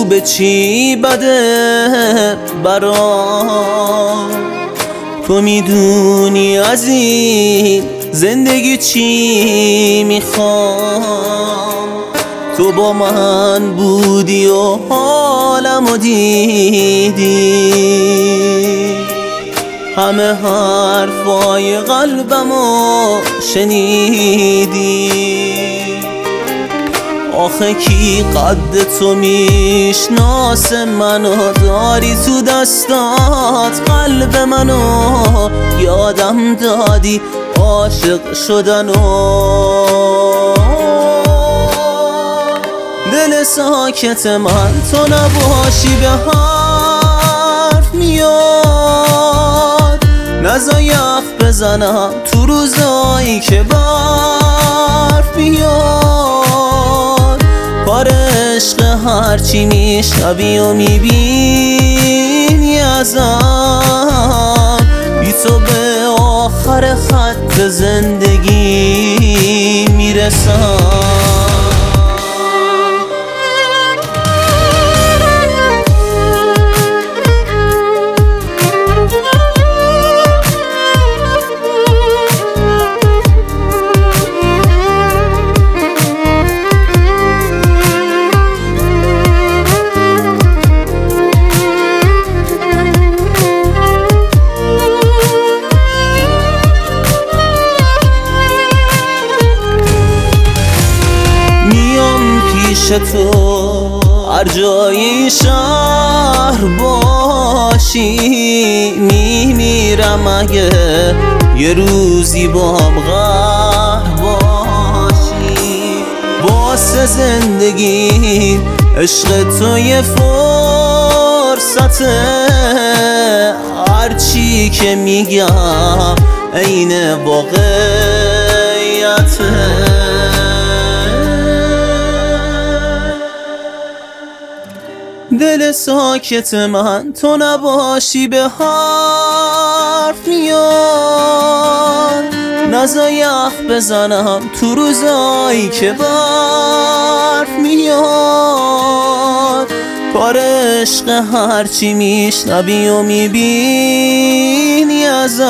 خوبه چی بده برام، تو میدونی از این زندگی چی میخوام. تو با من بودی و حالمو دیدی، همه حرفای قلبمو شنیدی. آخه کی قد تو میشناسه منو، داری تو دستات قلب منو، یادم دادی عاشق شدنو. دل ساکت من تو نباشی به حرف میاد، نزا یخ بزنم تو روزایی که برف میاد. کار عشق هرچی میشنوی و میبینی ازم، بی تو به آخر خط زندگی میرسم. تو هر جای شهر باشی، میمیرم اگه یه روزی بام قهر باشی. واسه زندگی عشق تو یه فرصته، هرچی که میگم عین واقعیته. دل ساکت من تو نباشی به حرف میاد، نزا یخ بزنم تو روزایی که برف میاد. کار عشق هرچی میشنوی و میبینی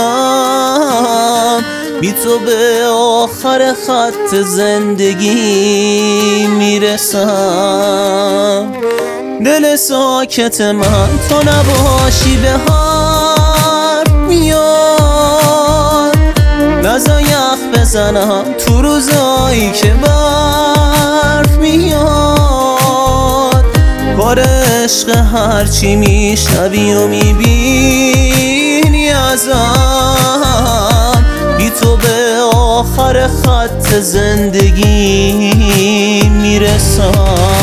ازم، بی تو به آخر خط زندگی میرسم. دل ساکت من تو نباشی به حرف میاد، نزا یخ بزنم تو روزایی که برف میاد. کار عشق هرچی میشنوی و میبینی ازم، بی تو به آخر خط زندگی میرسم.